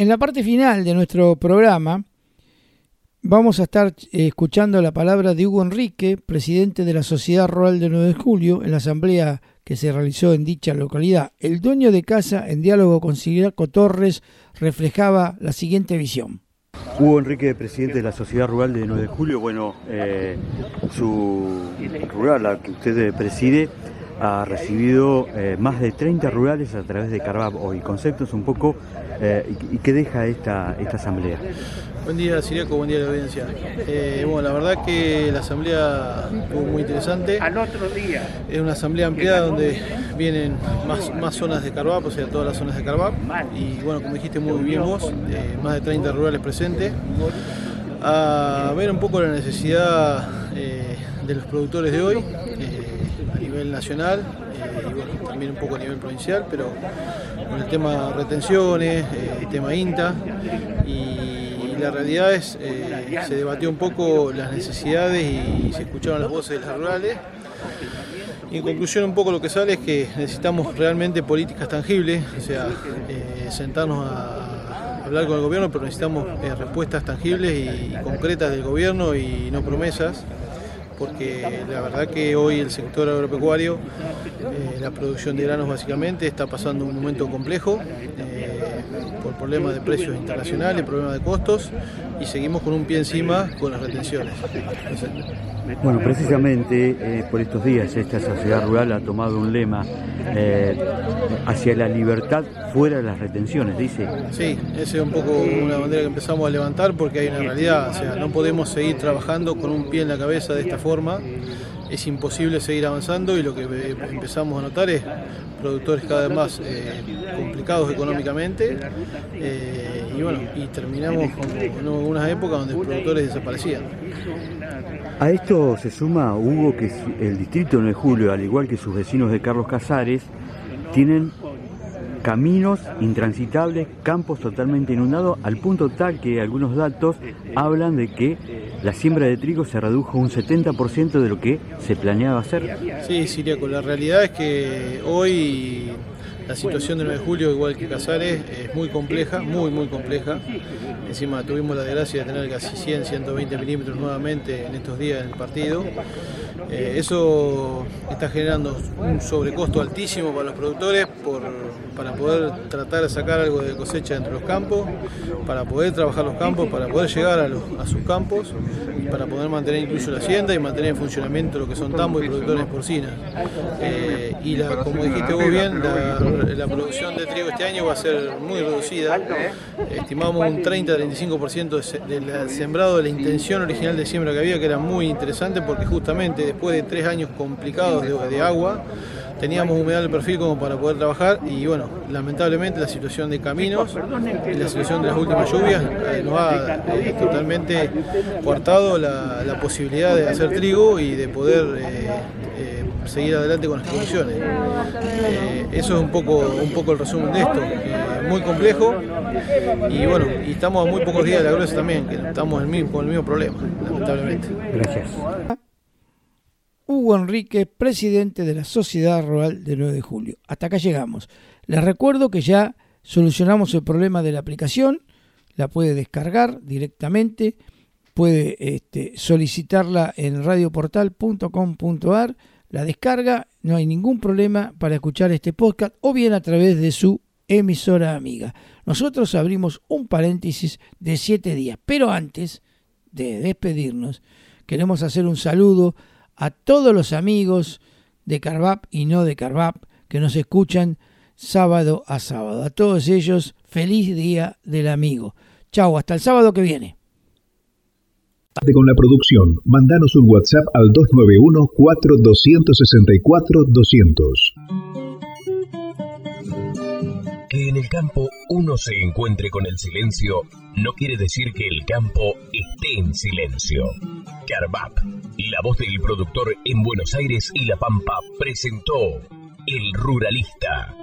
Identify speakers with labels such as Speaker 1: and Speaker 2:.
Speaker 1: En la parte final de nuestro programa vamos a estar escuchando la palabra de Hugo Enrique, presidente de la Sociedad Rural de 9 de Julio, en la asamblea que se realizó en dicha localidad. El dueño de casa, en diálogo con Siriaco Torres, reflejaba la siguiente visión.
Speaker 2: Hugo Enrique, presidente de la Sociedad Rural de 9 de Julio. Bueno, su rural, la que usted preside, ha recibido más de 30 rurales a través de Carvap hoy. Conceptos un poco, ¿y qué deja esta asamblea?
Speaker 3: Buen día, Siriaco, buen día a la audiencia. Bueno, la verdad que la asamblea estuvo muy interesante. Es una asamblea ampliada donde vienen más zonas de Carvap, o sea, todas las zonas de Carvap. Y bueno, como dijiste muy bien vos, más de 30 rurales presentes. A ver un poco la necesidad de los productores de hoy, a nivel nacional, y bueno, también un poco a nivel provincial, pero con el tema retenciones, el tema INTA, y la realidad es, se debatió un poco las necesidades y se escucharon las voces de las rurales. Y en conclusión un poco lo que sale es que necesitamos realmente políticas tangibles, o sea, sentarnos a hablar con el gobierno, pero necesitamos respuestas tangibles y concretas del gobierno y no promesas, porque la verdad que hoy el sector agropecuario, la producción de granos básicamente, está pasando un momento complejo por problemas de precios internacionales, problemas de costos, y seguimos con un pie encima con las retenciones.
Speaker 2: Bueno, precisamente por estos días esta sociedad rural ha tomado un lema hacia la libertad fuera de las retenciones, dice.
Speaker 3: Sí, esa es un poco una bandera que empezamos a levantar porque hay una realidad, o sea, no podemos seguir trabajando con un pie en la cabeza de esta forma, es imposible seguir avanzando y lo que empezamos a notar es productores cada vez más complicados económicamente y bueno, y terminamos con unas épocas donde los productores desaparecían.
Speaker 2: A esto se suma, Hugo, que el distrito de 9 de Julio, al igual que sus vecinos de Carlos Casares, tienen caminos intransitables, campos totalmente inundados, al punto tal que algunos datos hablan de que la siembra de trigo se redujo un 70% de lo que se planeaba hacer.
Speaker 3: Sí, Siriaco, la realidad es que hoy la situación de 9 de Julio, igual que Casares, es muy compleja, muy compleja. Encima tuvimos la desgracia de tener casi 100, 120 milímetros nuevamente en estos días en el partido. Eso está generando un sobrecosto altísimo para los productores para poder tratar de sacar algo de cosecha dentro de los campos, para poder trabajar los campos, para poder llegar a sus campos, para poder mantener incluso la hacienda y mantener en funcionamiento lo que son tambos y productores porcinas. Y como dijiste vos bien, la producción de trigo este año va a ser muy reducida. Estimamos un 30-35% del sembrado de la intención original de siembra que había, que era muy interesante porque justamente después de 3 años complicados de agua, teníamos humedad del perfil como para poder trabajar y bueno, lamentablemente la situación de caminos y la situación de las últimas lluvias nos ha totalmente coartado la posibilidad de hacer trigo y de poder seguir adelante con las producciones. Eso es un poco el resumen de esto, muy complejo y bueno, y estamos a muy pocos días de la gruesa también, que estamos con el mismo problema, lamentablemente.
Speaker 2: Gracias.
Speaker 1: Hugo Enrique, presidente de la Sociedad Rural de 9 de Julio. Hasta acá llegamos. Les recuerdo que ya solucionamos el problema de la aplicación, la puede descargar directamente, puede solicitarla en radioportal.com.ar, la descarga, no hay ningún problema para escuchar este podcast o bien a través de su emisora amiga. Nosotros abrimos un paréntesis de 7 días, pero antes de despedirnos, queremos hacer un saludo a todos los amigos de Carvap y no de Carvap que nos escuchan sábado a sábado. A todos ellos, feliz Día del Amigo. Chau, hasta el sábado que viene.
Speaker 4: Con la producción, mandanos un WhatsApp al 291-4264-200.
Speaker 5: Que en el campo uno se encuentre con el silencio no quiere decir que el campo esté en silencio. Carvap, la voz del productor en Buenos Aires y La Pampa, presentó El Ruralista.